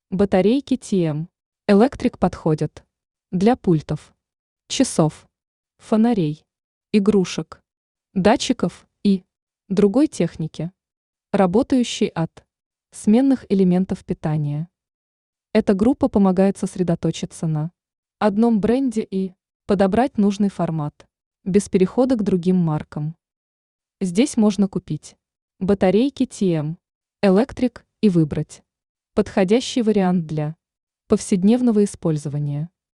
Батарейки TM Electric подходят для пультов, часов, фонарей, игрушек, датчиков и другой техники, работающей от сменных элементов питания. Эта группа помогает сосредоточиться на одном бренде и подобрать нужный формат, без перехода к другим маркам. Здесь можно купить батарейки TM Electric и выбрать подходящий вариант для повседневного использования.